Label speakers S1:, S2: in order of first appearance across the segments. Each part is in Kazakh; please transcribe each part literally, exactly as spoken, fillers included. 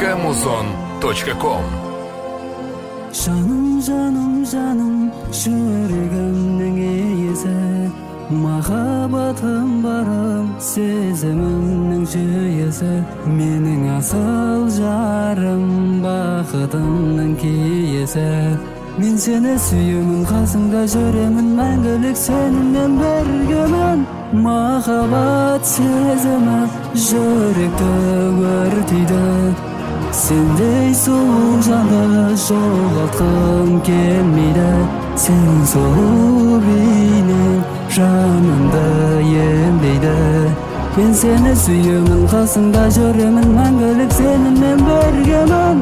S1: кэмузон точка ком.
S2: Жаным, жаным, жаным, жүрегімнің иесі, махаббатым барым, сезімімнің жүйесі, менің асыл жарым, бақытымның киесі. Мен сені сүйемін, қасыңда жүремін, мәңгілік сенімен біргемін. Махаббат сезімі жүректі өртейді, сендей сұлу жанды жоғалтқым келмейді. Сенің сұлу бейнең жанымды емдейді. Мен сені сүйемін, қасыңда жүремін, мәңгілік сенімен біргемін.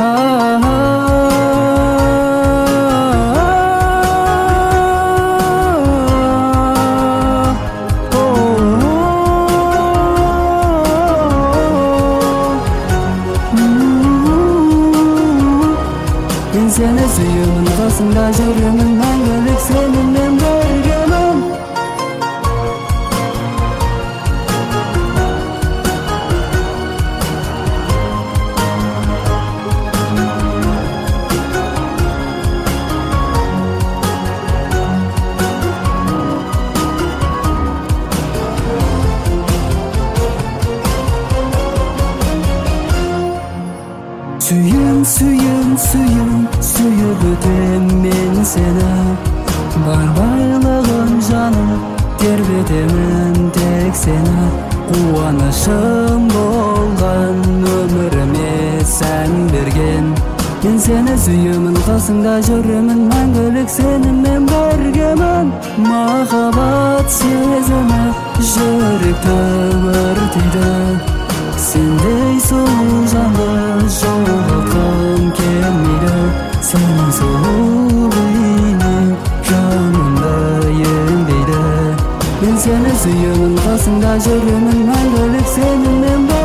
S2: Мен сені сүйемін, қасыңда жүремін, мәңгілік сенімен біргемін. Сүйем, сүйем, сүйем, сүйіп өтем мен сені. Бар байлығым жаным, тербетемін тек сені. Қуанышым болған өміріме сән берген. Мен сені сүйемін, қасыңда жүремін, мәңгілік сенімен біргемін. Махаббат сезімі жүректі өртейді, сендей сұлу жанды жоғалтқым келмейді. Сенің сұлу бейнең жанымды емдейді. Мен сені сүйемін, қасыңда жүремін, мәңгілік сенімен біргемін.